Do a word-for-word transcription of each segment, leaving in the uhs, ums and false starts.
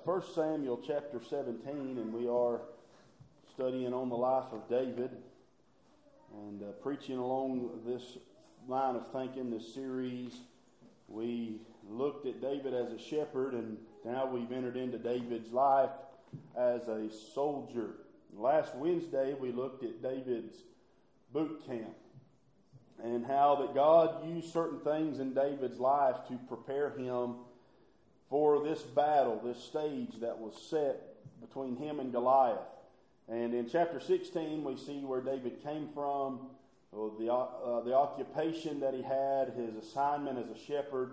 First Samuel chapter seventeen, and we are studying on the life of David and uh, preaching along this line of thinking, this series. We looked at David as a shepherd, and now we've entered into David's life as a soldier. Last Wednesday, we looked at David's boot camp and how that God used certain things in David's life to prepare him for this battle, this stage that was set between him and Goliath. And in chapter sixteen, we see where David came from, the, uh, the occupation that he had, his assignment as a shepherd.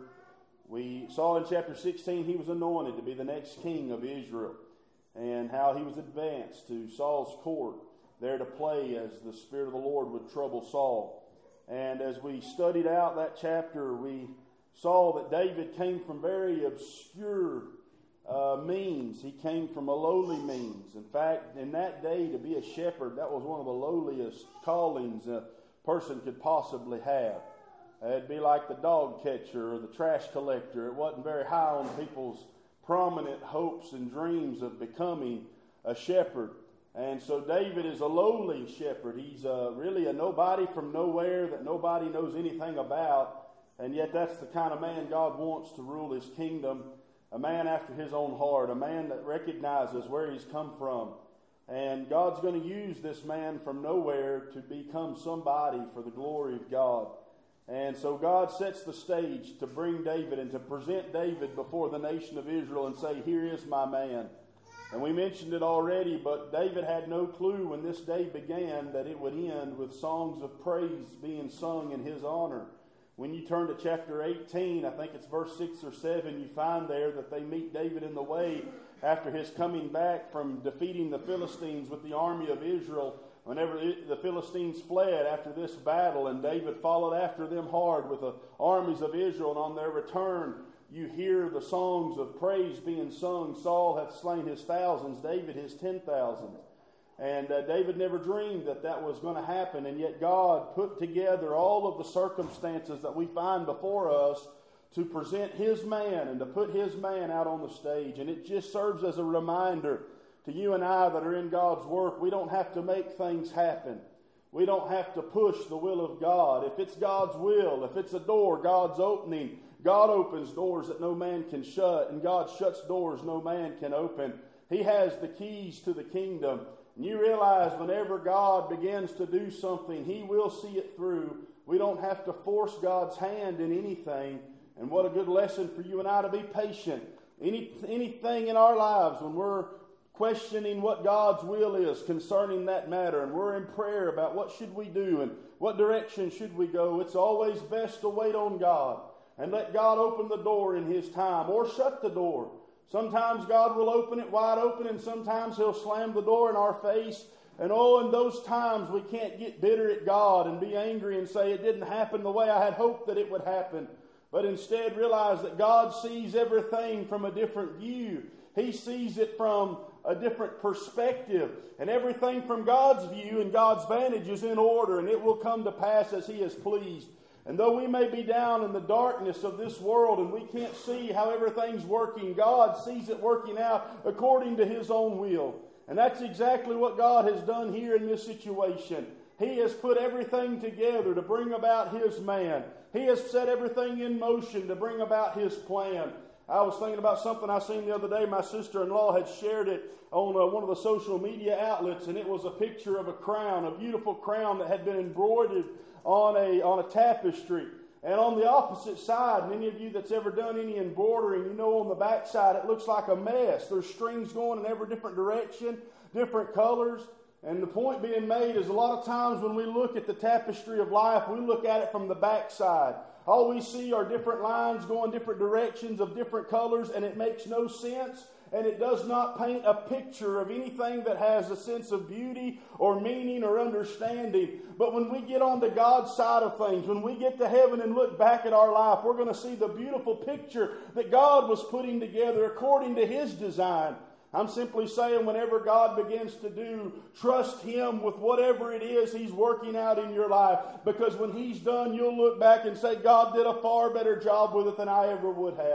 We saw in chapter sixteen he was anointed to be the next king of Israel, and how he was advanced to Saul's court, there to play as the Spirit of the Lord would trouble Saul. And as we studied out that chapter, we saw that David came from very obscure uh, means. He came from a lowly means. In fact, in that day, to be a shepherd, that was one of the lowliest callings a person could possibly have. It'd be like the dog catcher or the trash collector. It wasn't very high on people's prominent hopes and dreams of becoming a shepherd. And so David is a lowly shepherd. He's uh, really a nobody from nowhere that nobody knows anything about. And yet that's the kind of man God wants to rule his kingdom. A man after his own heart. A man that recognizes where he's come from. And God's going to use this man from nowhere to become somebody for the glory of God. And so God sets the stage to bring David and to present David before the nation of Israel and say, here is my man. And we mentioned it already, but David had no clue when this day began that it would end with songs of praise being sung in his honor. When you turn to chapter eighteen, I think it's verse six or seven, you find there that they meet David in the way after his coming back from defeating the Philistines with the army of Israel. Whenever the Philistines fled after this battle, and David followed after them hard with the armies of Israel, and on their return, you hear the songs of praise being sung. Saul hath slain his thousands, David his ten thousands. And uh, David never dreamed that that was going to happen, and yet God put together all of the circumstances that we find before us to present his man and to put his man out on the stage. And it just serves as a reminder to you and I that are in God's work, we don't have to make things happen. We don't have to push the will of God. If it's God's will, if it's a door God's opening, God opens doors that no man can shut, and God shuts doors no man can open. He has the keys to the kingdom. And you realize whenever God begins to do something, He will see it through. We don't have to force God's hand in anything. And what a good lesson for you and I to be patient. Any, anything in our lives when we're questioning what God's will is concerning that matter, and we're in prayer about what should we do and what direction should we go, it's always best to wait on God and let God open the door in His time, or shut the door. Sometimes God will open it wide open, and sometimes He'll slam the door in our face. And oh, in those times we can't get bitter at God and be angry and say it didn't happen the way I had hoped that it would happen. But instead realize that God sees everything from a different view. He sees it from a different perspective. And everything from God's view and God's vantage is in order, and it will come to pass as He is pleased. And though we may be down in the darkness of this world and we can't see how everything's working, God sees it working out according to His own will. And that's exactly what God has done here in this situation. He has put everything together to bring about His man. He has set everything in motion to bring about His plan. I was thinking about something I seen the other day. My sister-in-law had shared it on uh, one of the social media outlets, and it was a picture of a crown, a beautiful crown that had been embroidered on a on a tapestry. And on the opposite side, and any of you that's ever done any embroidering, you know on the back side it looks like a mess. There's strings going in every different direction, different colors. And the point being made is a lot of times when we look at the tapestry of life, we look at it from the back side. All we see are different lines going different directions of different colors, and it makes no sense. And it does not paint a picture of anything that has a sense of beauty or meaning or understanding. But when we get on to God's side of things, when we get to heaven and look back at our life, we're going to see the beautiful picture that God was putting together according to His design. I'm simply saying whenever God begins to do, trust Him with whatever it is He's working out in your life. Because when He's done, you'll look back and say, God did a far better job with it than I ever would have.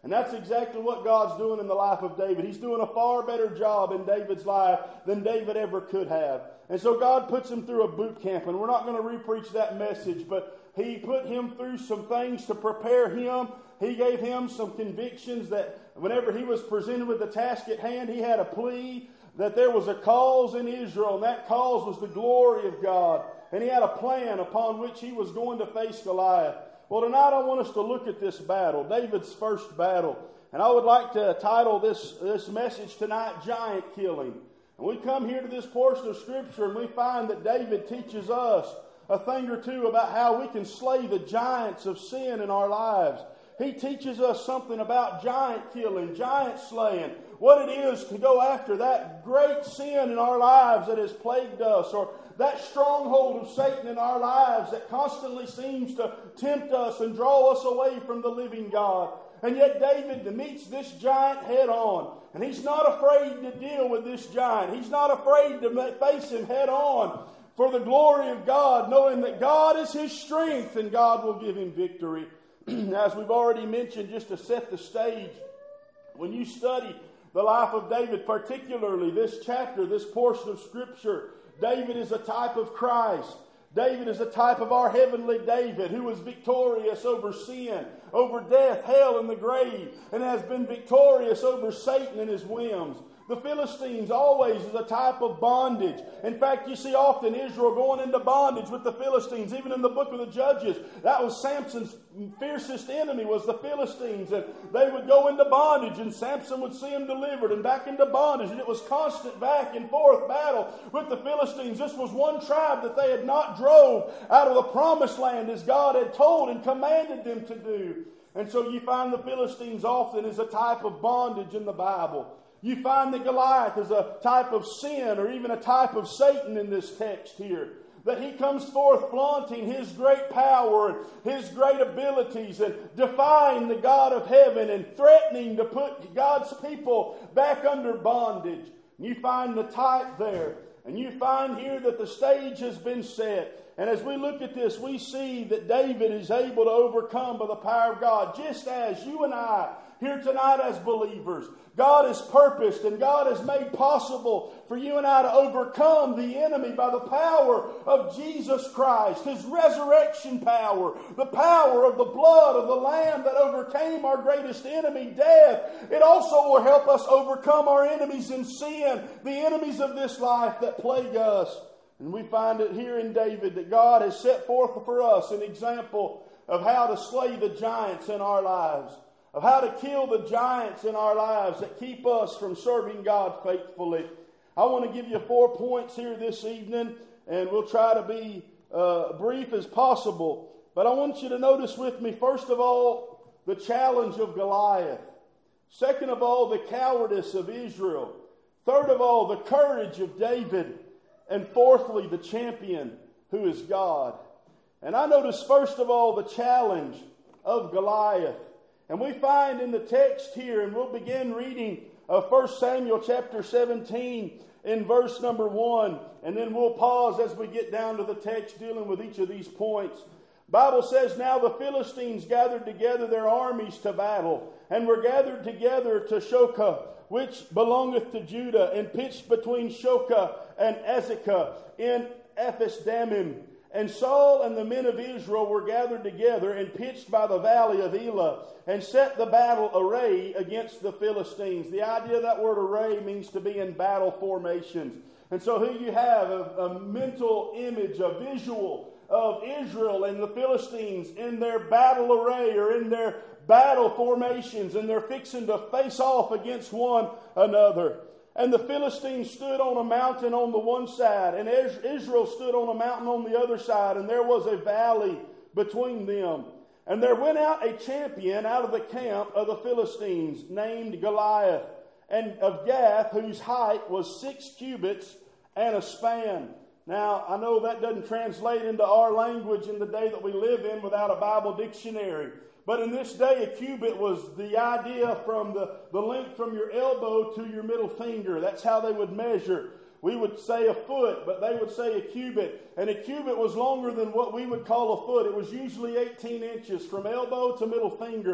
And that's exactly what God's doing in the life of David. He's doing a far better job in David's life than David ever could have. And so God puts him through a boot camp. And we're not going to re-preach that message, but He put him through some things to prepare him. He gave him some convictions that whenever he was presented with the task at hand, he had a plea that there was a cause in Israel, and that cause was the glory of God. And he had a plan upon which he was going to face Goliath. Well, tonight I want us to look at this battle, David's first battle. And I would like to title this, this message tonight, Giant Killing. And we come here to this portion of Scripture and we find that David teaches us a thing or two about how we can slay the giants of sin in our lives. He teaches us something about giant killing, giant slaying, what it is to go after that great sin in our lives that has plagued us, or that stronghold of Satan in our lives that constantly seems to tempt us and draw us away from the living God. And yet David meets this giant head on. And he's not afraid to deal with this giant. He's not afraid to face him head on for the glory of God, knowing that God is his strength and God will give him victory. As we've already mentioned, just to set the stage, when you study the life of David, particularly this chapter, this portion of Scripture, David is a type of Christ. David is a type of our heavenly David, who was victorious over sin, over death, hell, and the grave, and has been victorious over Satan and his whims. The Philistines always is a type of bondage. In fact, you see often Israel going into bondage with the Philistines. Even in the book of the Judges, that was Samson's fiercest enemy, was the Philistines. And they would go into bondage, and Samson would see them delivered and back into bondage. And it was constant back and forth battle with the Philistines. This was one tribe that they had not drove out of the promised land as God had told and commanded them to do. And so you find the Philistines often as a type of bondage in the Bible. You find that Goliath is a type of sin or even a type of Satan in this text here. That he comes forth flaunting his great power and his great abilities and defying the God of heaven and threatening to put God's people back under bondage. And you find the type there. And you find here that the stage has been set. And as we look at this, we see that David is able to overcome by the power of God, just as you and I here tonight as believers. God has purposed and God has made possible for you and I to overcome the enemy by the power of Jesus Christ, His resurrection power, the power of the blood of the Lamb that overcame our greatest enemy, death. It also will help us overcome our enemies in sin, the enemies of this life that plague us. And we find it here in David that God has set forth for us an example of how to slay the giants in our lives, of how to kill the giants in our lives that keep us from serving God faithfully. I want to give you four points here this evening, and we'll try to be uh, brief as possible. But I want you to notice with me, first of all, the challenge of Goliath. Second of all, the cowardice of Israel. Third of all, the courage of David. And fourthly, the champion who is God. And I notice first of all the challenge of Goliath. And we find in the text here, and we'll begin reading of First Samuel chapter seventeen in verse number one. And then we'll pause as we get down to the text dealing with each of these points. The Bible says, "Now the Philistines gathered together their armies to battle, and were gathered together to Shokah, which belongeth to Judah, and pitched between Shokah and Azekah in Ephes-dammim. And Saul and the men of Israel were gathered together and pitched by the valley of Elah, and set the battle array against the Philistines." The idea of that word array means to be in battle formations. And so here you have a, a mental image, a visual of Israel and the Philistines in their battle array or in their battle formations, and they're fixing to face off against one another. And the Philistines stood on a mountain on the one side, and Israel stood on a mountain on the other side, and there was a valley between them. And there went out a champion out of the camp of the Philistines, named Goliath, and of Gath, whose height was six cubits and a span. Now, I know that doesn't translate into our language in the day that we live in without a Bible dictionary. But in this day, a cubit was the idea from the, the length from your elbow to your middle finger. That's how they would measure. We would say a foot, but they would say a cubit. And a cubit was longer than what we would call a foot. It was usually eighteen inches from elbow to middle finger.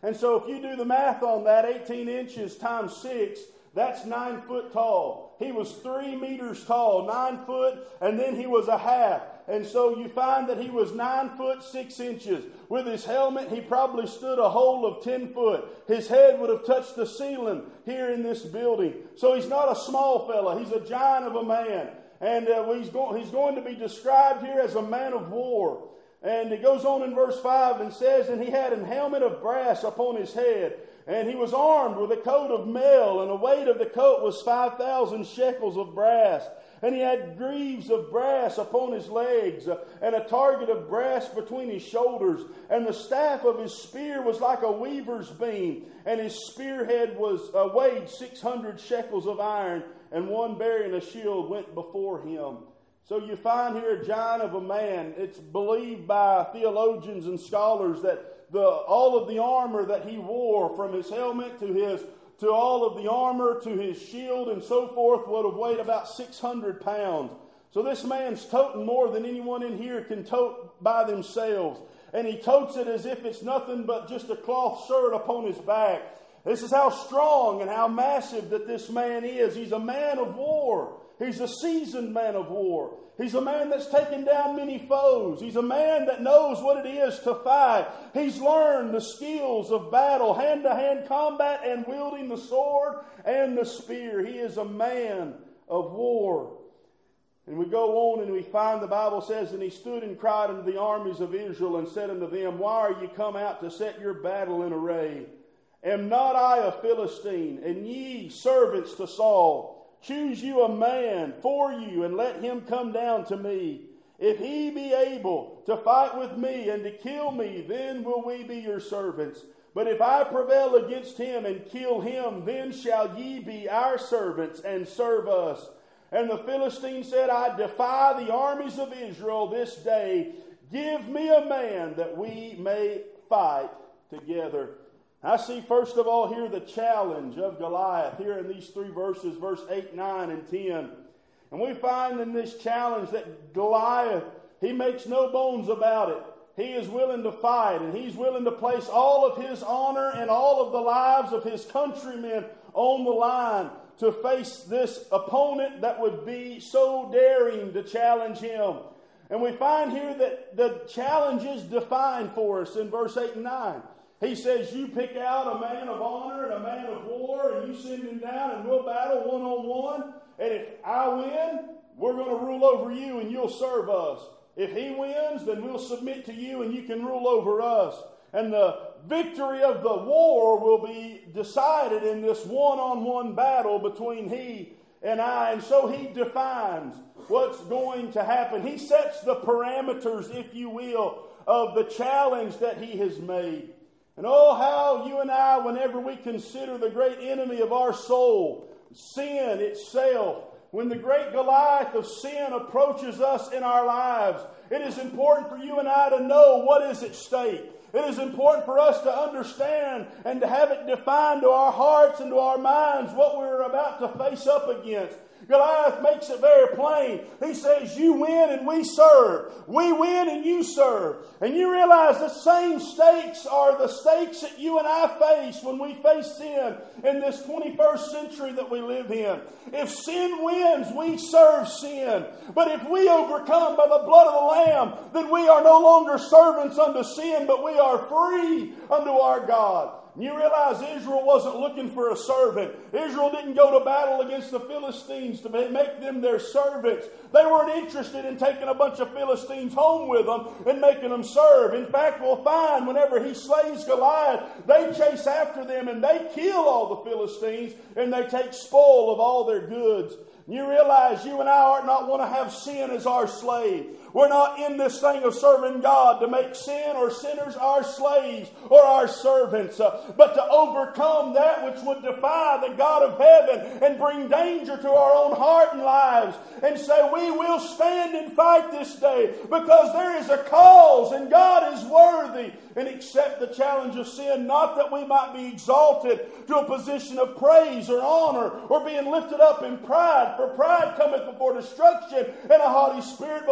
And so if you do the math on that, eighteen inches times six, that's nine foot tall. He was three meters tall, nine foot, and then he was a half. And so you find that he was nine foot six inches. With his helmet, he probably stood a hole of ten foot. His head would have touched the ceiling here in this building. So he's not a small fella. He's a giant of a man. And uh, he's, go- he's going to be described here as a man of war. And it goes on in verse five and says, and he had an helmet of brass upon his head. And he was armed with a coat of mail, and the weight of the coat was five thousand shekels of brass. And he had greaves of brass upon his legs, uh, and a target of brass between his shoulders. And the staff of his spear was like a weaver's beam, and his spearhead was uh, weighed six hundred shekels of iron, and one bearing a shield went before him. So you find here a giant of a man. It's believed by theologians and scholars that the all of the armor that he wore, from his helmet to his to all of the armor to his shield and so forth, would have weighed about six hundred pounds. So this man's toting more than anyone in here can tote by themselves. And he totes it as if it's nothing but just a cloth shirt upon his back. This is how strong and how massive that this man is. He's a man of war. He's a seasoned man of war. He's a man that's taken down many foes. He's a man that knows what it is to fight. He's learned the skills of battle, hand-to-hand combat, and wielding the sword and the spear. He is a man of war. And we go on and we find the Bible says, and he stood and cried unto the armies of Israel and said unto them, why are ye come out to set your battle in array? Am not I a Philistine, and ye servants to Saul? Choose you a man for you, and let him come down to me. If he be able to fight with me and to kill me, then will we be your servants. But if I prevail against him and kill him, then shall ye be our servants and serve us. And the Philistine said, I defy the armies of Israel this day. Give me a man that we may fight together. I see first of all here the challenge of Goliath here in these three verses, verse eight, nine, and ten. And we find in this challenge that Goliath, he makes no bones about it. He is willing to fight, and he's willing to place all of his honor and all of the lives of his countrymen on the line to face this opponent that would be so daring to challenge him. And we find here that the challenge is defined for us in verse eight and nine. He says, you pick out a man of honor and a man of war, and you send him down, and we'll battle one-on-one. And if I win, we're going to rule over you, and you'll serve us. If he wins, then we'll submit to you, and you can rule over us. And the victory of the war will be decided in this one-on-one battle between he and I. And so he defines what's going to happen. He sets the parameters, if you will, of the challenge that he has made. And oh, how you and I, whenever we consider the great enemy of our soul, sin itself, when the great Goliath of sin approaches us in our lives, it is important for you and I to know what is at stake. It is important for us to understand and to have it defined to our hearts and to our minds what we're about to face up against. Goliath makes it very plain. He says, you win and we serve. We win and you serve. And you realize the same stakes are the stakes that you and I face when we face sin in this twenty-first century that we live in. If sin wins, we serve sin. But if we overcome by the blood of the Lamb, then we are no longer servants unto sin, but we are free unto our God. You realize Israel wasn't looking for a servant. Israel didn't go to battle against the Philistines to make them their servants. They weren't interested in taking a bunch of Philistines home with them and making them serve. In fact, we'll find whenever he slays Goliath, they chase after them and they kill all the Philistines and they take spoil of all their goods. You realize you and I are not want to have sin as our slave. We're not in this thing of serving God to make sin or sinners our slaves or our servants, uh, but to overcome that which would defy the God of heaven and bring danger to our own heart and lives, and say we will stand and fight this day because there is a cause and God is worthy, and accept the challenge of sin, not that we might be exalted to a position of praise or honor or being lifted up in pride, for pride cometh before destruction and a haughty spirit before a great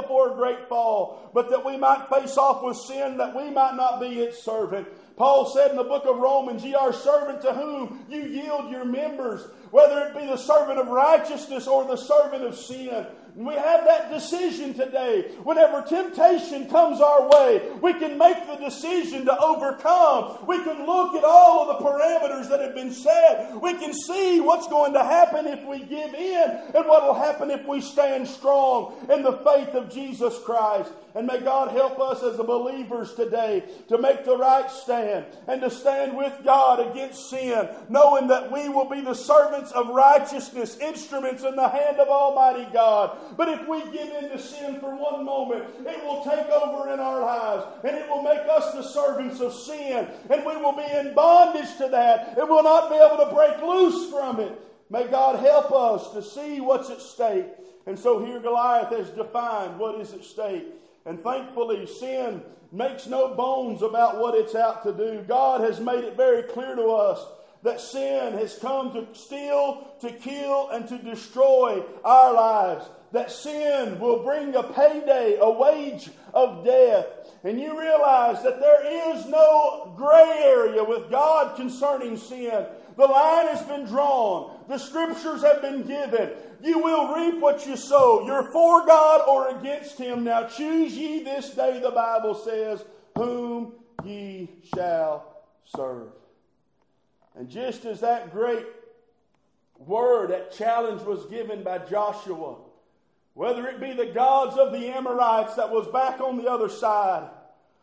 great fall, but that we might face off with sin, that we might not be its servant. Paul said in the book of Romans, ye are servant to whom you yield your members, whether it be the servant of righteousness or the servant of sin. And we have that decision today. Whenever temptation comes our way, we can make the decision to overcome. We can look at all of the parameters that have been set. We can see what's going to happen if we give in and what will happen if we stand strong in the faith of Jesus Christ. And may God help us as believers today to make the right stand and to stand with God against sin, knowing that we will be the servants of righteousness, instruments in the hand of Almighty God. But if we give in to sin for one moment, it will take over in our lives and it will make us the servants of sin, and we will be in bondage to that and will not be able to break loose from it. May God help us to see what's at stake. And so here Goliath has defined what is at stake. And thankfully, sin makes no bones about what it's out to do. God has made it very clear to us that sin has come to steal, to kill, and to destroy our lives. That sin will bring a payday, a wage of death. And you realize that there is no gray area with God concerning sin. The line has been drawn. The scriptures have been given. You will reap what you sow. You're for God or against Him. Now choose ye this day, the Bible says, whom ye shall serve. And just as that great word, that challenge was given by Joshua, whether it be the gods of the Amorites that was back on the other side,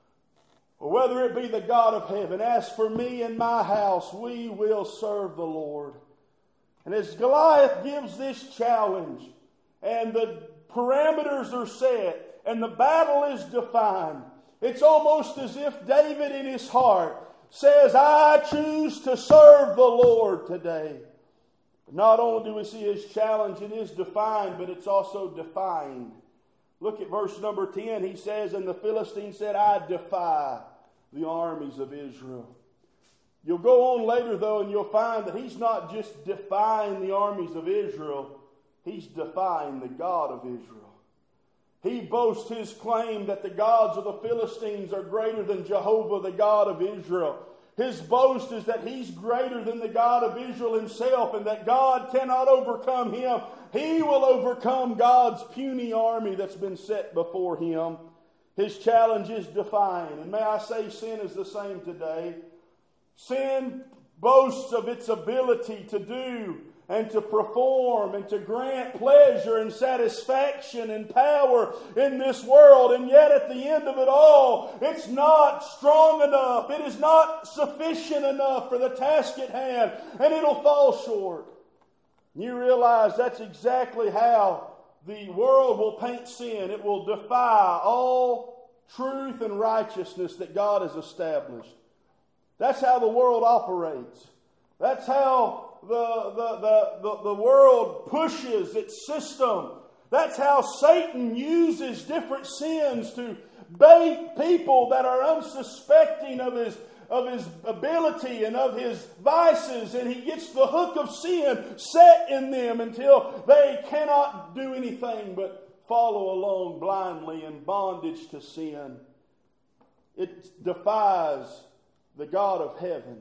or whether it be the God of heaven, as for me and my house, we will serve the Lord. And as Goliath gives this challenge, and the parameters are set, and the battle is defined, it's almost as if David in his heart says, I choose to serve the Lord today. But not only do we see his challenge, it is defined, but it's also defined. Look at verse number ten. He says, and the Philistine said, I defy the armies of Israel. You'll go on later, though, and you'll find that he's not just defying the armies of Israel. He's defying the God of Israel. He boasts his claim that the gods of the Philistines are greater than Jehovah, the God of Israel. His boast is that he's greater than the God of Israel himself, and that God cannot overcome him. He will overcome God's puny army that's been set before him. His challenge is defined. And may I say, sin is the same today. Sin boasts of its ability to do and to perform and to grant pleasure and satisfaction and power in this world. And yet at the end of it all, it's not strong enough. It is not sufficient enough for the task at hand, and it'll fall short. You realize that's exactly how the world will paint sin. It will defy all truth and righteousness that God has established. That's how the world operates. That's how the, the, the, the, the world pushes its system. That's how Satan uses different sins to bait people that are unsuspecting of his, of his ability and of his vices. And he gets the hook of sin set in them until they cannot do anything but follow along blindly in bondage to sin. It defies the God of heaven.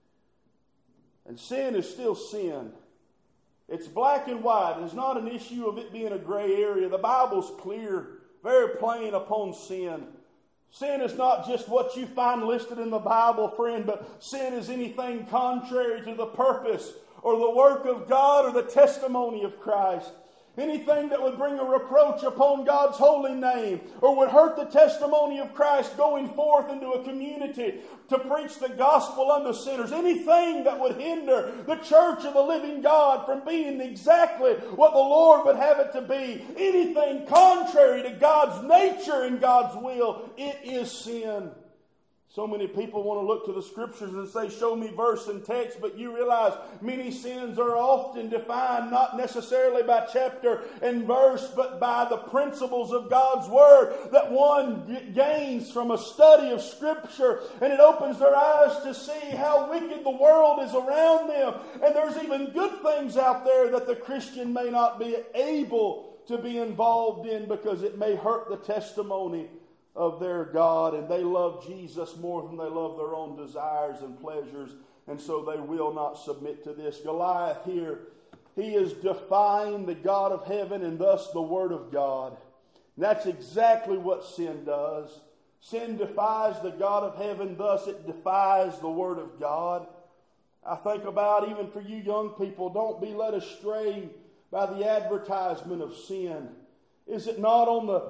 And sin is still sin. It's black and white. There's not an issue of it being a gray area. The Bible's clear, very plain upon sin. Sin is not just what you find listed in the Bible, friend, but sin is anything contrary to the purpose or the work of God or the testimony of Christ. Anything that would bring a reproach upon God's holy name or would hurt the testimony of Christ going forth into a community to preach the gospel unto sinners. Anything that would hinder the church of the living God from being exactly what the Lord would have it to be. Anything contrary to God's nature and God's will, it is sin. So many people want to look to the Scriptures and say, show me verse and text, but you realize many sins are often defined not necessarily by chapter and verse, but by the principles of God's Word that one gains from a study of Scripture, and it opens their eyes to see how wicked the world is around them. And there's even good things out there that the Christian may not be able to be involved in because it may hurt the testimony of their God, and they love Jesus more than they love their own desires and pleasures, and so they will not submit to this. Goliath here, he is defying the God of heaven and thus the Word of God. And that's exactly what sin does. Sin defies the God of heaven, thus it defies the Word of God. I think about, even for you young people, don't be led astray by the advertisement of sin. Is it not on the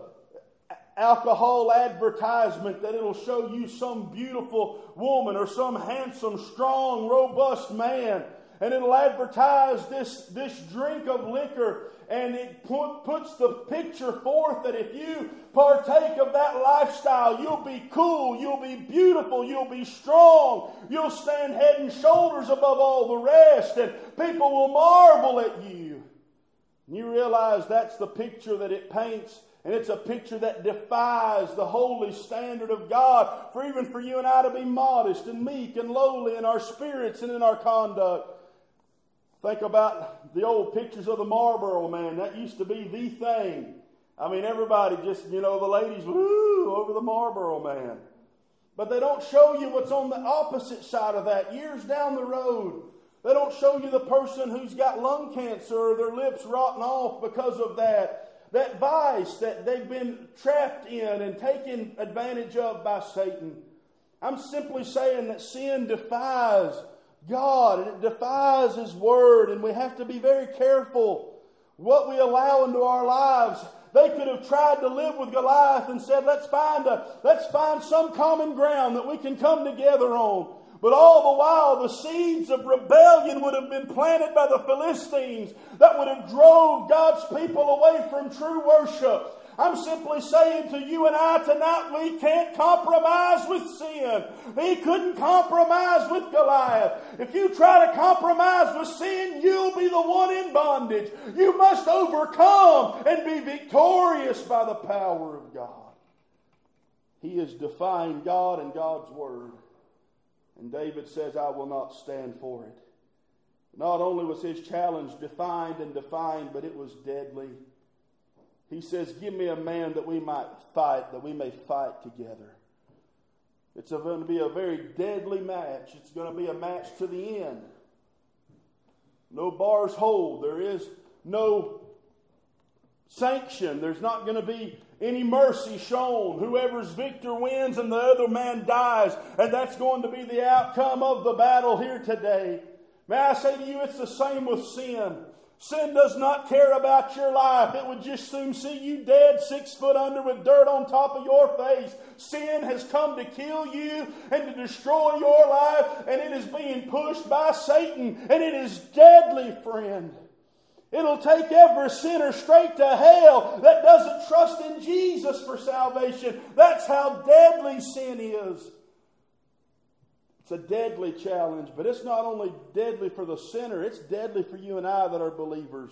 alcohol advertisement that it'll show you some beautiful woman or some handsome, strong, robust man, and it'll advertise this, this drink of liquor, and it put, puts the picture forth that if you partake of that lifestyle, you'll be cool, you'll be beautiful, you'll be strong, you'll stand head and shoulders above all the rest, and people will marvel at you. And you realize that's the picture that it paints, and it's a picture that defies the holy standard of God, for even for you and I to be modest and meek and lowly in our spirits and in our conduct. Think about the old pictures of the Marlboro Man. That used to be the thing. I mean, everybody just, you know, the ladies, woo, over the Marlboro Man. But they don't show you what's on the opposite side of that, years down the road. They don't show you the person who's got lung cancer or their lips rotting off because of that. That vice that they've been trapped in and taken advantage of by Satan. I'm simply saying that sin defies God, and it defies His Word, and we have to be very careful what we allow into our lives. They could have tried to live with Goliath and said, let's find a, let's find some common ground that we can come together on. But all the while, the seeds of rebellion would have been planted by the Philistines that would have drove God's people away from true worship. I'm simply saying to you and I tonight, we can't compromise with sin. He couldn't compromise with Goliath. If you try to compromise with sin, you'll be the one in bondage. You must overcome and be victorious by the power of God. He is defying God and God's Word. And David says, I will not stand for it. Not only was his challenge defined and defined, but it was deadly. He says, give me a man that we might fight, that we may fight together. It's going to be a very deadly match. It's going to be a match to the end. No bars hold. There is no sanction. There's not going to be any mercy shown. Whoever's victor wins and the other man dies. And that's going to be the outcome of the battle here today. May I say to you, it's the same with sin. Sin does not care about your life. It would just soon see you dead, six foot under with dirt on top of your face. Sin has come to kill you and to destroy your life, and it is being pushed by Satan, and it is deadly, friend. It'll take every sinner straight to hell that doesn't trust in Jesus for salvation. That's how deadly sin is. It's a deadly challenge, but it's not only deadly for the sinner, it's deadly for you and I that are believers.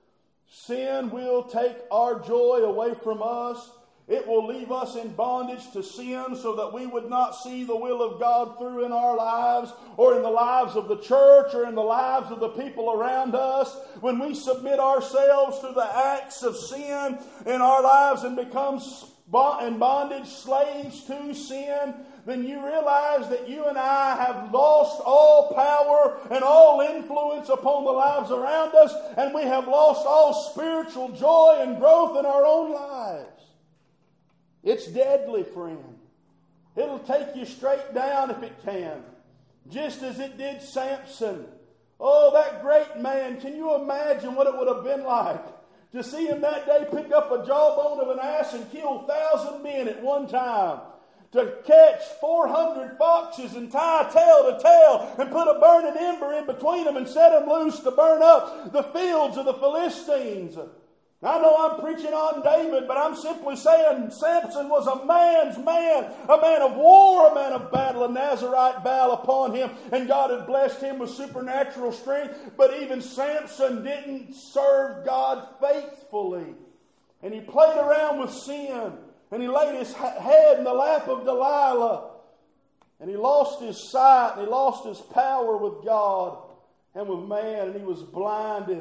Sin will take our joy away from us. It will leave us in bondage to sin so that we would not see the will of God through in our lives or in the lives of the church or in the lives of the people around us. When we submit ourselves to the acts of sin in our lives and become in bondage, slaves to sin, then you realize that you and I have lost all power and all influence upon the lives around us, and we have lost all spiritual joy and growth in our own lives. It's deadly, friend. It'll take you straight down if it can, just as it did Samson. Oh, that great man, can you imagine what it would have been like to see him that day pick up a jawbone of an ass and kill a thousand men at one time? To catch four hundred foxes and tie tail to tail and put a burning ember in between them and set them loose to burn up the fields of the Philistines. I know I'm preaching on David, but I'm simply saying Samson was a man's man, a man of war, a man of battle, a Nazirite vow upon him, and God had blessed him with supernatural strength. But even Samson didn't serve God faithfully. And he played around with sin. And he laid his head in the lap of Delilah. And he lost his sight. And he lost his power with God and with man. And he was blinded.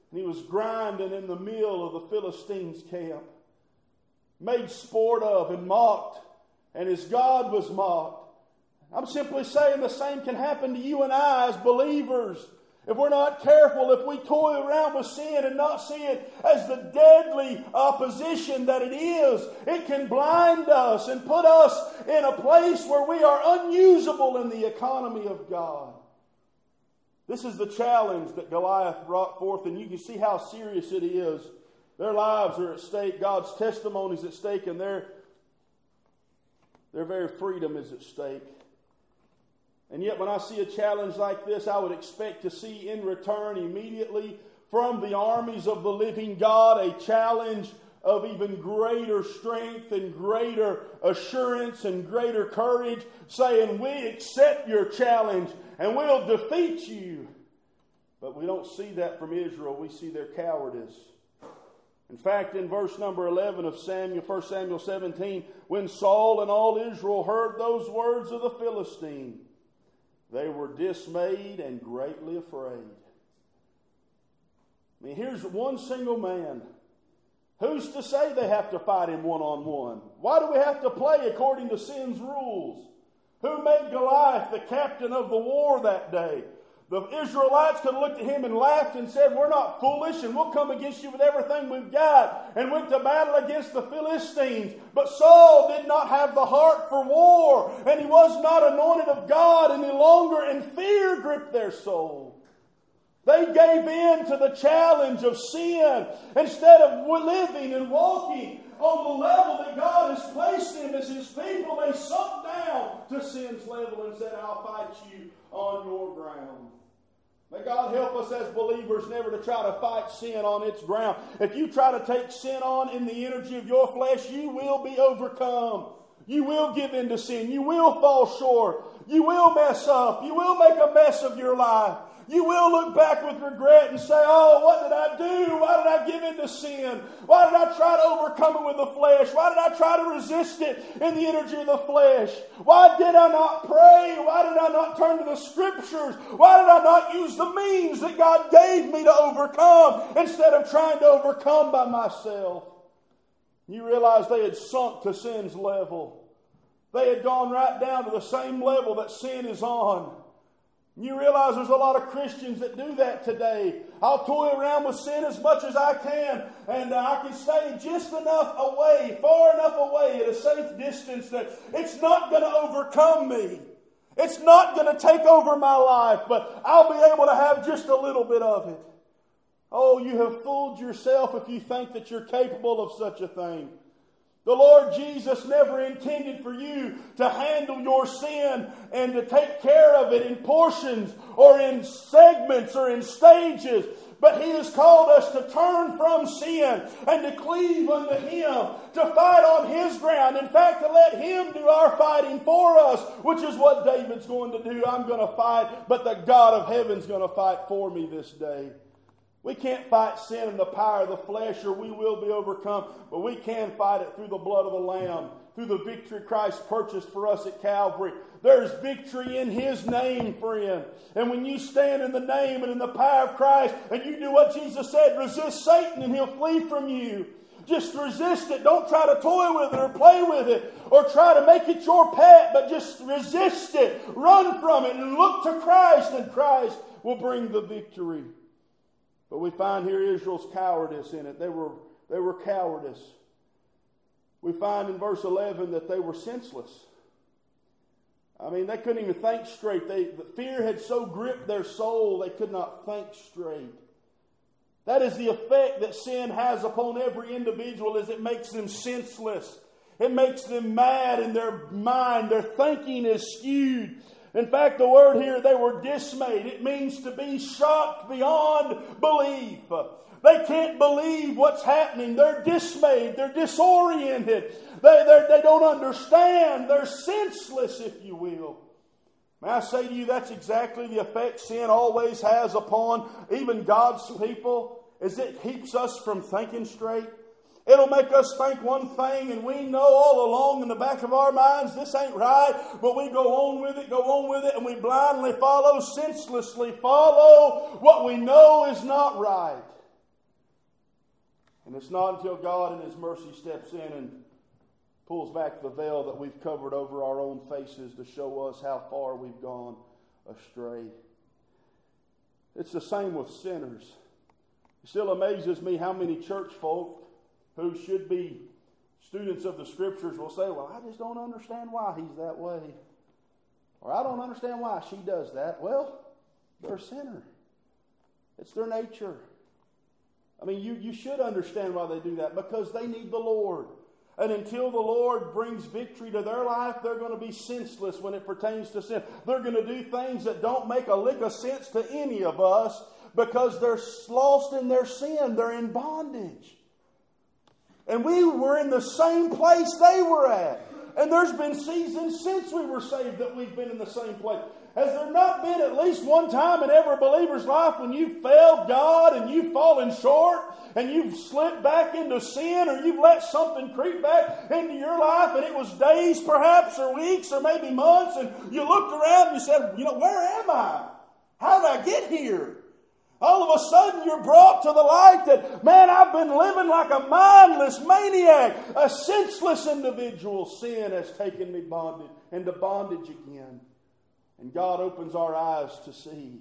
And he was grinding in the mill of the Philistines' camp, made sport of and mocked, and his God was mocked. I'm simply saying the same can happen to you and I as believers. If we're not careful, if we toy around with sin and not see it as the deadly opposition that it is, it can blind us and put us in a place where we are unusable in the economy of God. This is the challenge that Goliath brought forth, and you can see how serious it is. Their lives are at stake, God's testimony is at stake, and their, their very freedom is at stake. And yet when I see a challenge like this, I would expect to see in return immediately from the armies of the living God a challenge of even greater strength and greater assurance and greater courage, saying, we accept your challenge and we'll defeat you. But we don't see that from Israel. We see their cowardice. In fact, in verse number eleven of Samuel, First Samuel seventeen, when Saul and all Israel heard those words of the Philistine, they were dismayed and greatly afraid. I mean, here's one single man. Who's to say they have to fight him one-on-one? Why do we have to play according to sin's rules? Who made Goliath the captain of the war that day? The Israelites could have looked at him and laughed and said, we're not foolish and we'll come against you with everything we've got, and went to battle against the Philistines. But Saul did not have the heart for war, and he was not anointed of God any longer, and fear gripped their soul. They gave in to the challenge of sin. Instead of living and walking on the level that God has placed them as His people, they sunk down to sin's level and said, I'll fight you on your ground. May God help us as believers never to try to fight sin on its ground. If you try to take sin on in the energy of your flesh, you will be overcome. You will give in to sin. You will fall short. You will mess up. You will make a mess of your life. You will look back with regret and say, oh, what did I do? Why did I give in to sin? Why did I try to overcome it with the flesh? Why did I try to resist it in the energy of the flesh? Why did I not pray? Why did I not turn to the Scriptures? Why did I not use the means that God gave me to overcome instead of trying to overcome by myself? You realize they had sunk to sin's level. They had gone right down to the same level that sin is on. You realize there's a lot of Christians that do that today. I'll toy around with sin as much as I can, and I can stay just enough away, far enough away at a safe distance that it's not going to overcome me. It's not going to take over my life, but I'll be able to have just a little bit of it. Oh, you have fooled yourself if you think that you're capable of such a thing. The Lord Jesus never intended for you to handle your sin and to take care of it in portions or in segments or in stages. But He has called us to turn from sin and to cleave unto Him, to fight on His ground. In fact, to let Him do our fighting for us, which is what David's going to do. I'm going to fight, but the God of heaven's going to fight for me this day. We can't fight sin in the power of the flesh, or we will be overcome. But we can fight it through the blood of the Lamb, through the victory Christ purchased for us at Calvary. There's victory in His name, friend. And when you stand in the name and in the power of Christ, and you do what Jesus said, resist Satan and he'll flee from you. Just resist it. Don't try to toy with it or play with it or try to make it your pet, but just resist it. Run from it and look to Christ, and Christ will bring the victory. But we find here Israel's cowardice in it. They were, they were cowardice. We find in verse eleven that they were senseless. I mean, they couldn't even think straight. They, the fear had so gripped their soul, they could not think straight. That is the effect that sin has upon every individual, is it makes them senseless. It makes them mad in their mind. Their thinking is skewed. In fact, the word here, they were dismayed. It means to be shocked beyond belief. They can't believe what's happening. They're dismayed. They're disoriented. They, they don't understand. They're senseless, if you will. May I say to you, that's exactly the effect sin always has upon even God's people, is it keeps us from thinking straight. It'll make us think one thing, and we know all along in the back of our minds this ain't right, but we go on with it, go on with it, and we blindly follow, senselessly follow what we know is not right. And it's not until God in His mercy steps in and pulls back the veil that we've covered over our own faces to show us how far we've gone astray. It's the same with sinners. It still amazes me how many church folk who should be students of the Scriptures will say, well, I just don't understand why he's that way. Or I don't understand why she does that. Well, they're a sinner. It's their nature. I mean, you, you should understand why they do that, because they need the Lord. And until the Lord brings victory to their life, they're going to be senseless when it pertains to sin. They're going to do things that don't make a lick of sense to any of us because they're lost in their sin. They're in bondage. And we were in the same place they were at. And there's been seasons since we were saved that we've been in the same place. Has there not been at least one time in every believer's life when you've failed God and you've fallen short and you've slipped back into sin, or you've let something creep back into your life, and it was days perhaps or weeks or maybe months, and you looked around and you said, you know, where am I? How did I get here? All of a sudden you're brought to the light that, man, I've been living like a mindless maniac, a senseless individual. Sin has taken me bondage into bondage again. And God opens our eyes to see.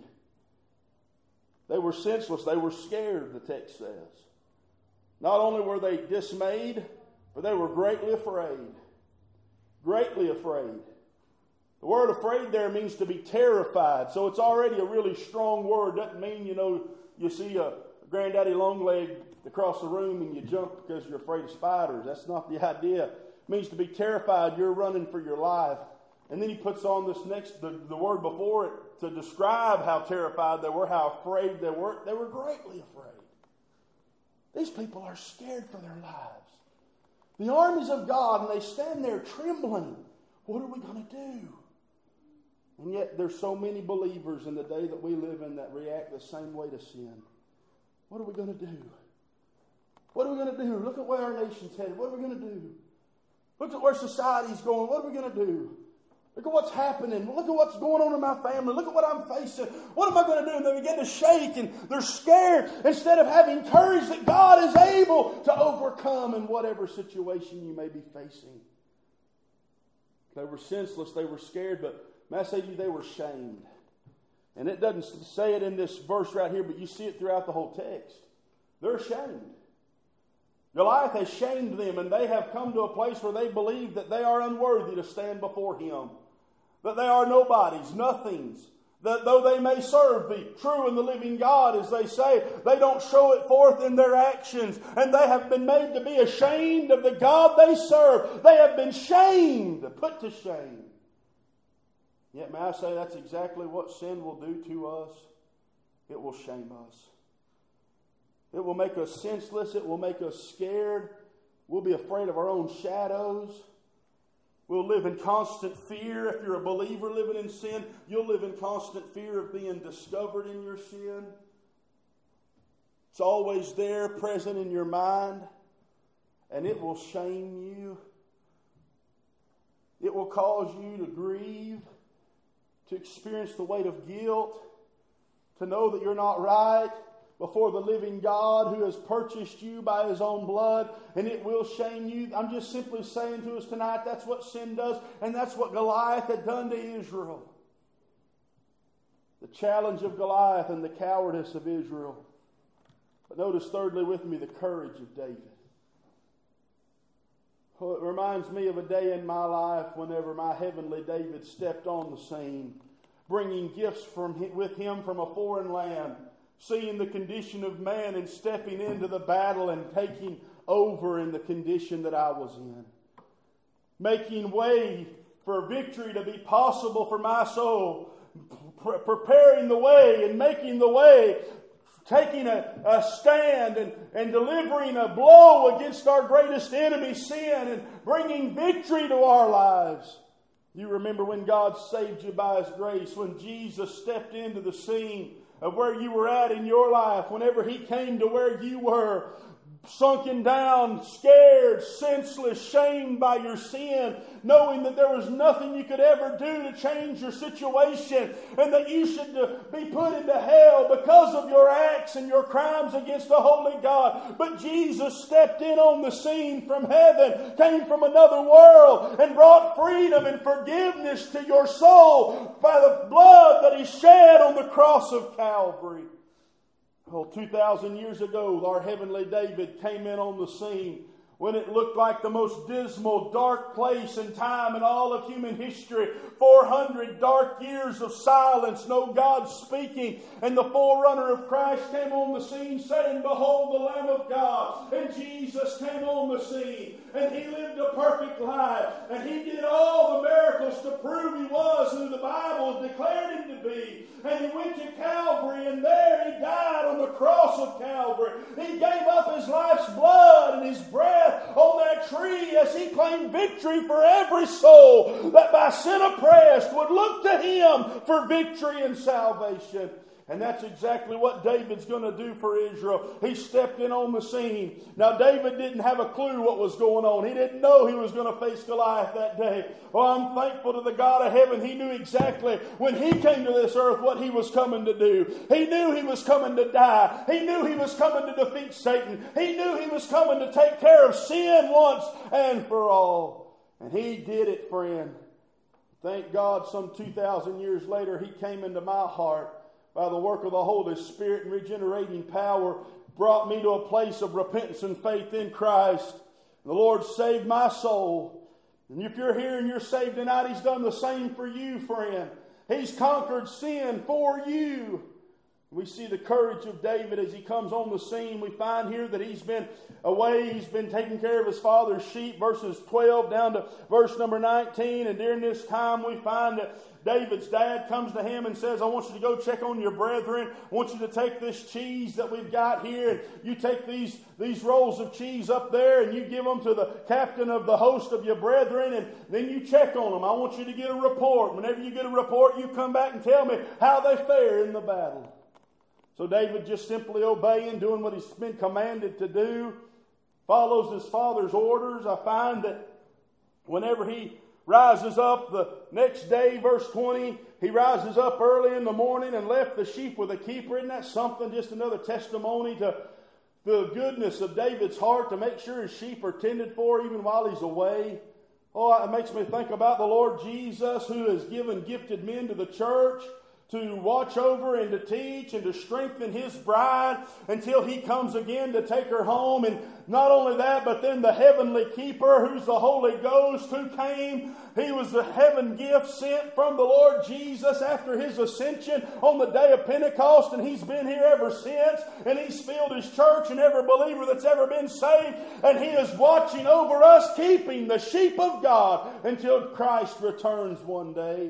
They were senseless. They were scared, the text says. Not only were they dismayed, but they were greatly afraid. Greatly afraid. The word afraid there means to be terrified. So it's already a really strong word. Doesn't mean, you know, you see a granddaddy long-leg across the room and you jump because you're afraid of spiders. That's not the idea. It means to be terrified. You're running for your life. And then he puts on this next, the, the word before it to describe how terrified they were, how afraid they were. They were greatly afraid. These people are scared for their lives. The armies of God, and they stand there trembling. What are we going to do? And yet there's so many believers in the day that we live in that react the same way to sin. What are we going to do? What are we going to do? Look at where our nation's headed. What are we going to do? Look at where society's going. What are we going to do? Look at what's happening. Look at what's going on in my family. Look at what I'm facing. What am I going to do? And they begin to shake and they're scared instead of having courage that God is able to overcome in whatever situation you may be facing. They were senseless. They were scared. But may I say to you, they were shamed. And it doesn't say it in this verse right here, but you see it throughout the whole text. They're ashamed. Goliath has shamed them, and they have come to a place where they believe that they are unworthy to stand before him. That they are nobodies, nothings. That though they may serve the true and the living God, as they say, they don't show it forth in their actions. And they have been made to be ashamed of the God they serve. They have been shamed, put to shame. Yet may I say that's exactly what sin will do to us. It will shame us. It will make us senseless. It will make us scared. We'll be afraid of our own shadows. We'll live in constant fear. If you're a believer living in sin, you'll live in constant fear of being discovered in your sin. It's always there, present in your mind, and it will shame you. It will cause you to grieve, to experience the weight of guilt, to know that you're not right before the living God who has purchased you by His own blood, and it will shame you. I'm just simply saying to us tonight, that's what sin does, and that's what Goliath had done to Israel. The challenge of Goliath and the cowardice of Israel. But notice thirdly with me the courage of David. Well, it reminds me of a day in my life whenever my heavenly David stepped on the scene, bringing gifts from with him from a foreign land, seeing the condition of man and stepping into the battle and taking over in the condition that I was in. Making way for victory to be possible for my soul. Pre- preparing the way and making the way. Taking a, a stand and, and delivering a blow against our greatest enemy, sin, and bringing victory to our lives. You remember when God saved you by His grace, when Jesus stepped into the scene of where you were at in your life, whenever He came to where you were, sunken down, scared, senseless, shamed by your sin, knowing that there was nothing you could ever do to change your situation, and that you should be put into hell because of your acts and your crimes against the holy God. But Jesus stepped in on the scene from heaven, came from another world, and brought freedom and forgiveness to your soul by the blood that He shed on the cross of Calvary. Well, two thousand years ago, our heavenly David came in on the scene when it looked like the most dismal, dark place and time in all of human history. four hundred dark years of silence, no God speaking. And the forerunner of Christ came on the scene saying, "Behold the Lamb of God." And Jesus came on the scene. And He lived a perfect life. And He did all the miracles to prove He was who the Bible declared Him to be. And He went to Calvary, and there He died on the cross of Calvary. He gave up His life's blood and His breath on that tree as He claimed victory for every soul that by sin oppressed would look to Him for victory and salvation. And that's exactly what David's going to do for Israel. He stepped in on the scene. Now, David didn't have a clue what was going on. He didn't know he was going to face Goliath that day. Well, I'm thankful to the God of heaven. He knew exactly when He came to this earth what He was coming to do. He knew He was coming to die. He knew He was coming to defeat Satan. He knew He was coming to take care of sin once and for all. And He did it, friend. Thank God some two thousand years later He came into my heart by the work of the Holy Spirit and regenerating power, brought me to a place of repentance and faith in Christ. The Lord saved my soul. And if you're here and you're saved tonight, He's done the same for you, friend. He's conquered sin for you. We see the courage of David as he comes on the scene. We find here that he's been away. He's been taking care of his father's sheep, verses twelve down to verse number nineteen. And during this time we find that David's dad comes to him and says, "I want you to go check on your brethren. I want you to take this cheese that we've got here, and you take these, these rolls of cheese up there and you give them to the captain of the host of your brethren, and then you check on them. I want you to get a report. Whenever you get a report, you come back and tell me how they fare in the battle." So David, just simply obeying, doing what he's been commanded to do, follows his father's orders. I find that whenever he rises up the next day, verse twenty, he rises up early in the morning and left the sheep with a keeper. Isn't that something? Just another testimony to the goodness of David's heart to make sure his sheep are tended for even while he's away. Oh, it makes me think about the Lord Jesus, who has given gifted men to the church to watch over and to teach and to strengthen His bride until He comes again to take her home. And not only that, but then the heavenly keeper, who's the Holy Ghost, who came. He was the heaven gift sent from the Lord Jesus after His ascension on the day of Pentecost, and He's been here ever since, and He's filled His church and every believer that's ever been saved, and He is watching over us, keeping the sheep of God until Christ returns one day.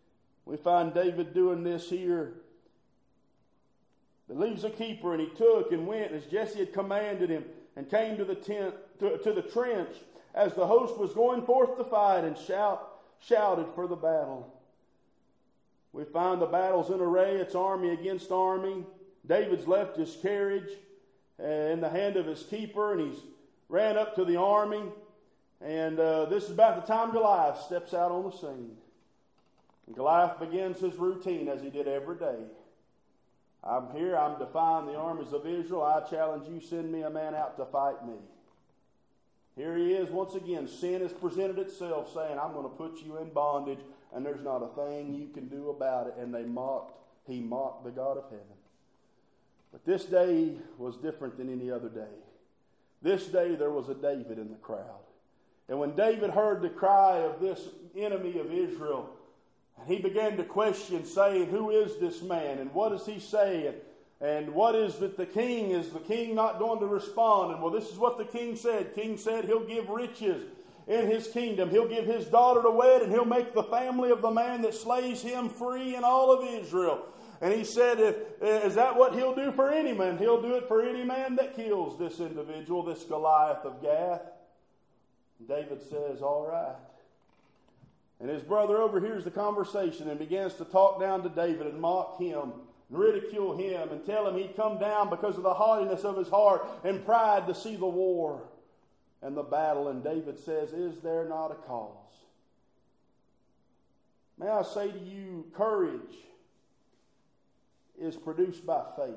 We find David doing this here. He leaves a keeper, and he took and went as Jesse had commanded him, and came to the tent, to, to the trench as the host was going forth to fight, and shout, shouted for the battle. We find the battle's in array. It's army against army. David's left his carriage in the hand of his keeper, and he's ran up to the army. And uh, this is about the time Goliath steps out on the scene. And Goliath begins his routine as he did every day. "I'm here, I'm defying the armies of Israel. I challenge you, send me a man out to fight me." Here he is once again. Sin has presented itself, saying, "I'm going to put you in bondage, and there's not a thing you can do about it." And they mocked, he mocked the God of heaven. But this day was different than any other day. This day there was a David in the crowd. And when David heard the cry of this enemy of Israel, and he began to question, saying, "Who is this man? And what is he saying? And what is that the king, is the king not going to respond?" And well, this is what the king said. King said he'll give riches in his kingdom. He'll give his daughter to wed, and he'll make the family of the man that slays him free in all of Israel. And he said, if, is that what he'll do for any man? He'll do it for any man that kills this individual, this Goliath of Gath. And David says, "All right." And his brother overhears the conversation and begins to talk down to David and mock him. and ridicule him and tell him he'd come down because of the haughtiness of his heart and pride to see the war and the battle. And David says, is there not a cause? May I say to you, courage is produced by faith.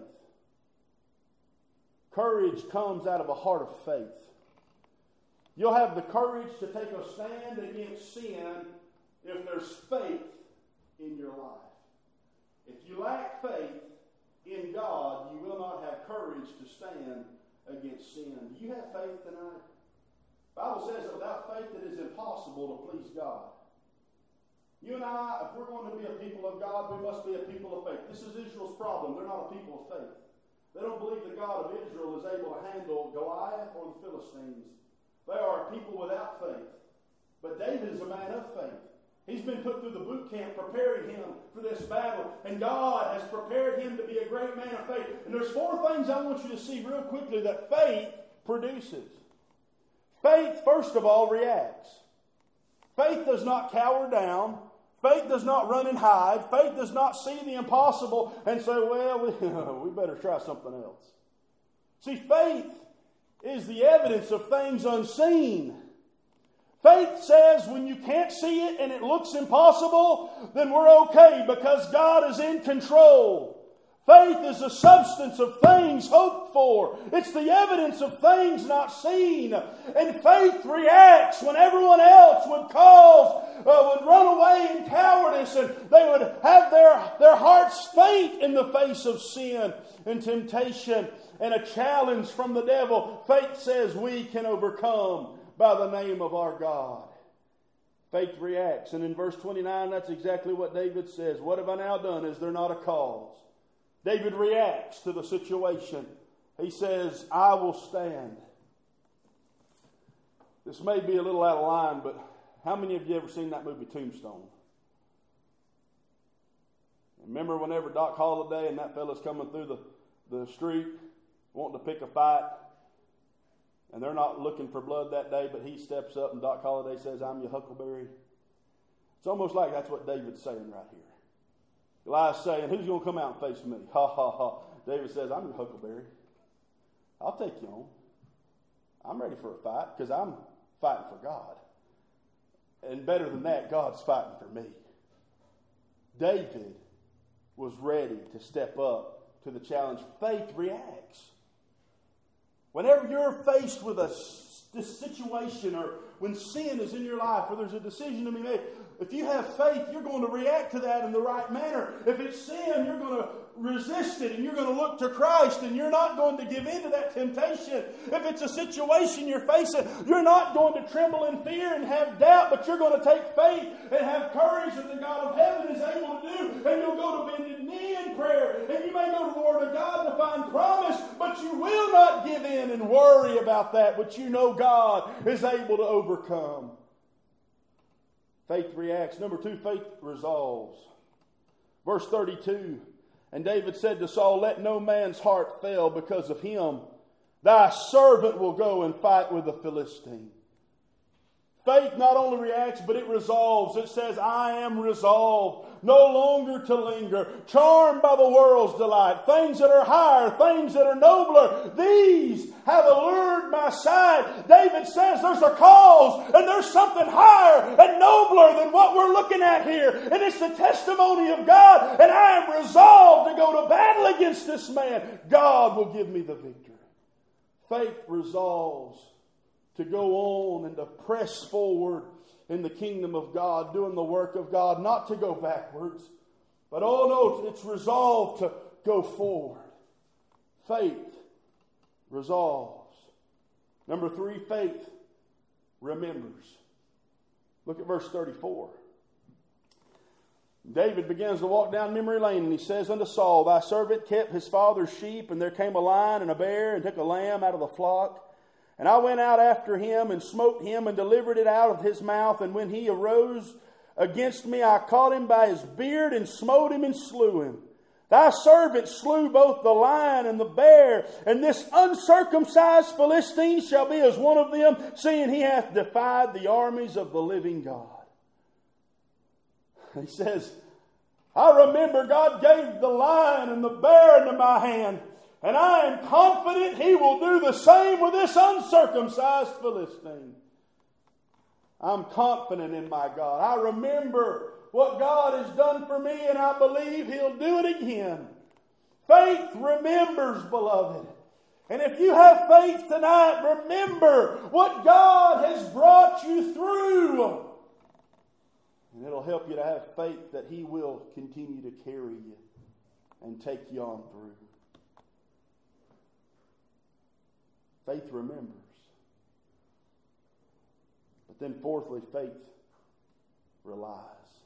Courage comes out of a heart of faith. You'll have the courage to take a stand against sin if there's faith in your life. If you lack faith in God, you will not have courage to stand against sin. Do you have faith tonight? The Bible says that without faith it is impossible to please God. You and I, if we're going to be a people of God, we must be a people of faith. This is Israel's problem. They're not a people of faith. They don't believe the God of Israel is able to handle Goliath or the Philistines. They are a people without faith. But David is a man of faith. He's been put through the boot camp preparing him for this battle. And God has prepared him to be a great man of faith. And there's four things I want you to see real quickly that faith produces. Faith, first of all, reacts. Faith does not cower down. Faith does not run and hide. Faith does not see the impossible and say, well, we, we better try something else. See, faith is the evidence of things unseen. Faith says when you can't see it and it looks impossible, then we're okay because God is in control. Faith is the substance of things hoped for. It's the evidence of things not seen. And faith reacts when everyone else would cause, uh, would run away in cowardice, and they would have their, their hearts faint in the face of sin and temptation and a challenge from the devil. Faith says we can overcome by the name of our God. Faith reacts. And in verse twenty-nine, that's exactly what David says. What have I now done? Is there not a cause? David reacts to the situation. He says, I will stand. This may be a little out of line, but how many of you ever seen that movie Tombstone? Remember whenever Doc Holliday and that fella's coming through the, the street wanting to pick a fight, and they're not looking for blood that day, but he steps up and Doc Holliday says, I'm your huckleberry. It's almost like that's what David's saying right here. Eli's saying, who's going to come out and face me? Ha, ha, ha. David says, I'm your huckleberry. I'll take you on. I'm ready for a fight because I'm fighting for God. And better than that, God's fighting for me. David was ready to step up to the challenge. Faith reacts. Whenever you're faced with a this situation, or when sin is in your life, or there's a decision to be made, if you have faith, you're going to react to that in the right manner. If it's sin, you're going to resist it and you're going to look to Christ and you're not going to give in to that temptation. If it's a situation you're facing, you're not going to tremble in fear and have doubt, but you're going to take faith and have courage that the God of heaven is able to do. And you'll go to bended knee in prayer. And you may go to the Word of God to find promise, but you will not give in and worry about that, but you know God is able to overcome. Faith reacts. Number two, faith resolves. Verse thirty-two, and David said to Saul, let no man's heart fail because of him. Thy servant will go and fight with the Philistine. Faith not only reacts, but it resolves. It says, I am resolved no longer to linger, charmed by the world's delight, things that are higher, things that are nobler. These have allured my sight. David says there's a cause and there's something higher and nobler than what we're looking at here. And it's the testimony of God. And I am resolved to go to battle against this man. God will give me the victory. Faith resolves to go on and to press forward in the kingdom of God, doing the work of God, not to go backwards, but oh no, it's resolved to go forward. Faith resolves. Number three, faith remembers. Look at verse thirty-four. David begins to walk down memory lane, and he says unto Saul, thy servant kept his father's sheep, and there came a lion and a bear, and took a lamb out of the flock. And I went out after him, and smote him, and delivered it out of his mouth. And when he arose against me, I caught him by his beard, and smote him, and slew him. Thy servant slew both the lion and the bear, and this uncircumcised Philistine shall be as one of them, seeing he hath defied the armies of the living God. He says, I remember God gave the lion and the bear into my hand, and I am confident He will do the same with this uncircumcised Philistine. I'm confident in my God. I remember what God has done for me, and I believe He'll do it again. Faith remembers, beloved. And if you have faith tonight, remember what God has brought you through. And it'll help you to have faith that He will continue to carry you and take you on through. Faith remembers. But then fourthly, faith relies.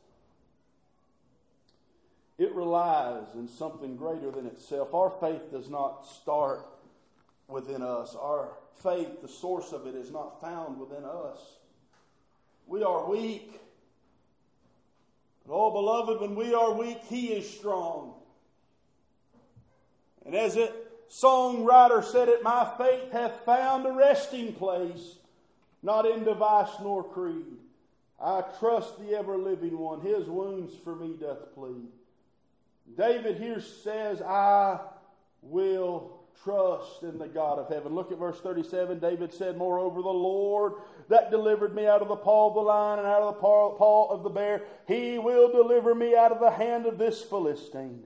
It relies in something greater than itself. Our faith does not start within us. Our faith, the source of it, is not found within us. We are weak. But, oh, beloved, when we are weak, He is strong. And as a songwriter said it, my faith hath found a resting place, not in device nor creed. I trust the ever-living one. His wounds for me doth plead. David here says, I will trust in the God of heaven. Look at verse thirty-seven. David said, moreover, the Lord that delivered me out of the paw of the lion and out of the paw of the bear, He will deliver me out of the hand of this Philistine.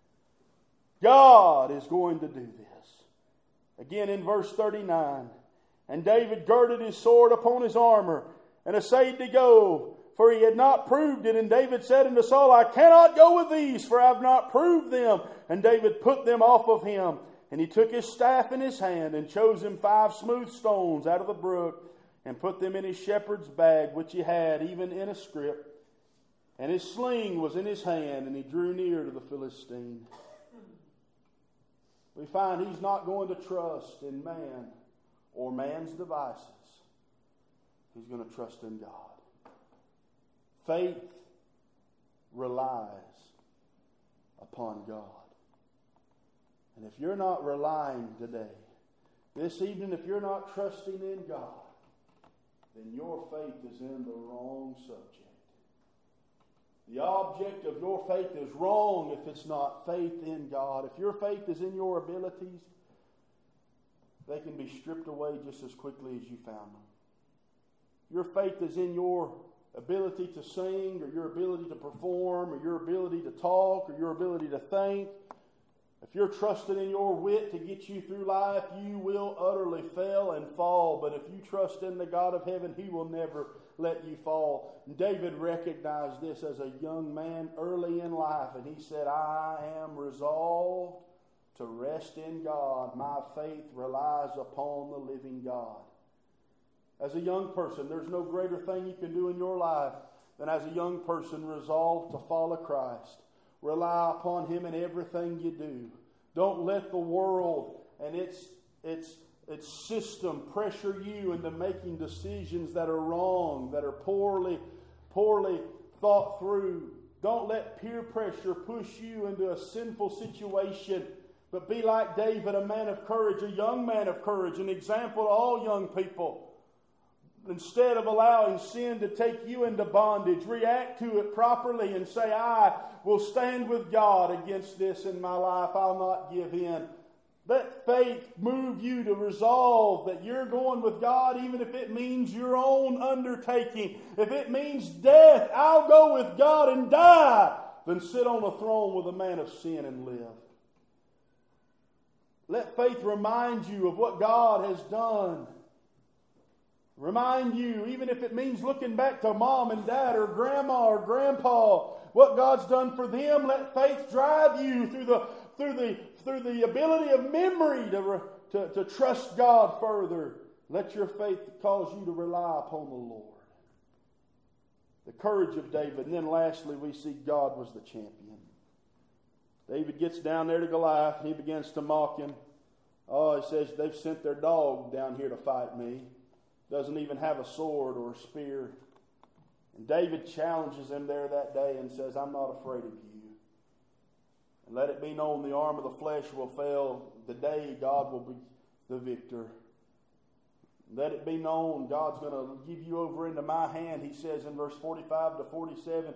God is going to do this. Again in verse thirty-nine. And David girded his sword upon his armor and essayed to go, for he had not proved it. And David said unto Saul, I cannot go with these, for I have not proved them. And David put them off of him. And he took his staff in his hand, and chose him five smooth stones out of the brook, and put them in his shepherd's bag, which he had, even in a scrip. And his sling was in his hand, and he drew near to the Philistine. We find he's not going to trust in man or man's devices. He's going to trust in God. Faith relies upon God. And if you're not relying today, this evening, if you're not trusting in God, then your faith is in the wrong subject. The object of your faith is wrong if it's not faith in God. If your faith is in your abilities, they can be stripped away just as quickly as you found them. Your faith is in your ability to sing, or your ability to perform, or your ability to talk, or your ability to think. If you're trusting in your wit to get you through life, you will utterly fail and fall. But if you trust in the God of heaven, He will never let you fall. David recognized this as a young man early in life, and he said, I am resolved to rest in God. My faith relies upon the living God. As a young person, there's no greater thing you can do in your life than as a young person resolve to follow Christ. Rely upon Him in everything you do. Don't let the world and its its its system pressure you into making decisions that are wrong, that are poorly poorly thought through. Don't let peer pressure push you into a sinful situation, but be like David, a man of courage, a young man of courage, an example to all young people. Instead of allowing sin to take you into bondage, react to it properly and say, I will stand with God against this in my life. I'll not give in. Let faith move you to resolve that you're going with God, even if it means your own undertaking. If it means death, I'll go with God and die than sit on a throne with a man of sin and live. Let faith remind you of what God has done. Remind you, even if it means looking back to mom and dad or grandma or grandpa, what God's done for them. Let faith drive you through the through the through the ability of memory to, to, to trust God further. Let your faith cause you to rely upon the Lord. The courage of David. And then lastly, we see God was the champion. David gets down there to Goliath and he begins to mock him. Oh, he says, they've sent their dog down here to fight me. Doesn't even have a sword or a spear. And David challenges him there that day and says, I'm not afraid of you. And let it be known the arm of the flesh will fail. The day God will be the victor. Let it be known God's going to give you over into my hand, he says in verse forty-five to forty-seven.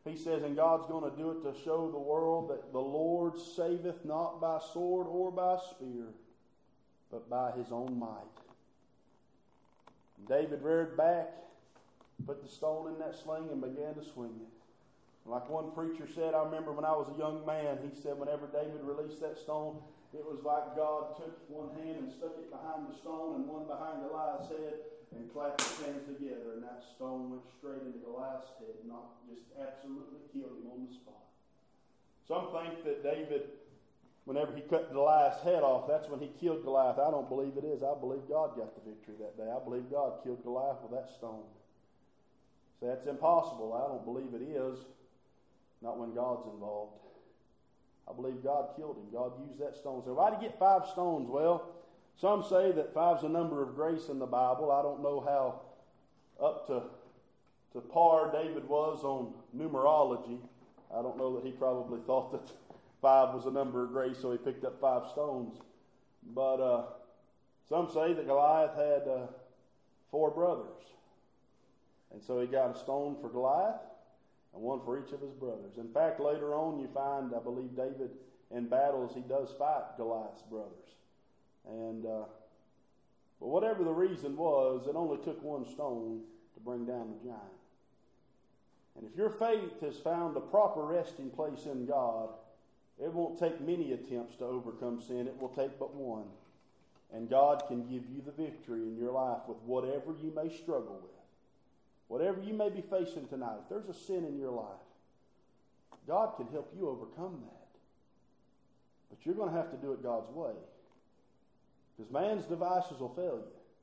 He says, and God's going to do it to show the world that the Lord saveth not by sword or by spear, but by his own might. And David reared back, put the stone in that sling, and began to swing it. Like one preacher said, I remember when I was a young man, he said whenever David released that stone, it was like God took one hand and stuck it behind the stone and one behind Goliath's head and clapped his hands together, and that stone went straight into Goliath's head, not just absolutely killed him on the spot. Some think that David, whenever he cut Goliath's head off, that's when he killed Goliath. I don't believe it is. I believe God got the victory that day. I believe God killed Goliath with that stone. So that's impossible. I don't believe it is. Not when God's involved. I believe God killed him. God used that stone. So why did he get five stones? Well, some say that five's a number of grace in the Bible. I don't know how up to, to par David was on numerology. I don't know that he probably thought that five was a number of grace, so he picked up five stones. But uh, some say that Goliath had uh, four brothers. And so he got a stone for Goliath and one for each of his brothers. In fact, later on you find, I believe, David in battles, he does fight Goliath's brothers. And, uh, but whatever the reason was, it only took one stone to bring down the giant. And if your faith has found a proper resting place in God, it won't take many attempts to overcome sin. It will take but one. And God can give you the victory in your life with whatever you may struggle with. Whatever you may be facing tonight, if there's a sin in your life, God can help you overcome that. But you're going to have to do it God's way. Because man's devices will fail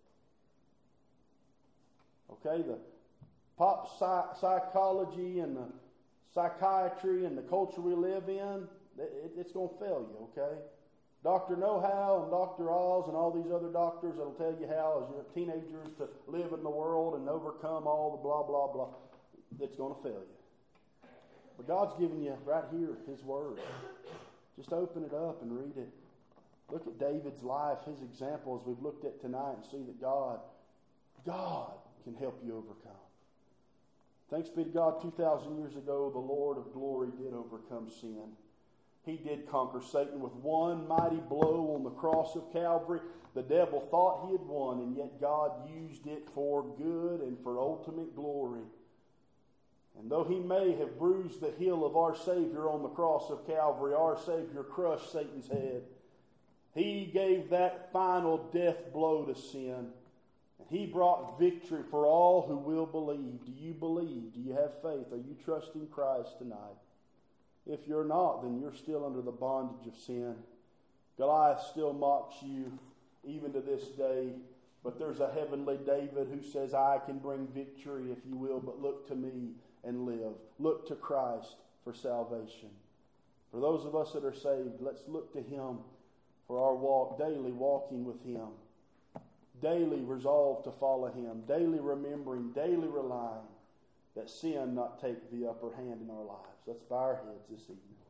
you. Okay, the pop psych- psychology and the psychiatry and the culture we live in, it, it's going to fail you, okay? Doctor Know-How and Doctor Oz and all these other doctors that'll tell you how as you're teenagers to live in the world and overcome all the blah, blah, blah. It's going to fail you. But God's given you right here His Word. Just open it up and read it. Look at David's life, his example as we've looked at tonight, and see that God, God can help you overcome. Thanks be to God, two thousand years ago, the Lord of glory did overcome sin. He did conquer Satan with one mighty blow on the cross of Calvary. The devil thought he had won, and yet God used it for good and for ultimate glory. And though he may have bruised the heel of our Savior on the cross of Calvary, our Savior crushed Satan's head. He gave that final death blow to sin. And He brought victory for all who will believe. Do you believe? Do you have faith? Are you trusting Christ tonight? If you're not, then you're still under the bondage of sin. Goliath still mocks you even to this day. But there's a heavenly David who says, I can bring victory if you will, but look to me and live. Look to Christ for salvation. For those of us that are saved, let's look to Him for our walk, daily walking with Him. Daily resolve to follow Him. Daily remembering, daily relying that sin not take the upper hand in our lives. Let's bow our heads this evening.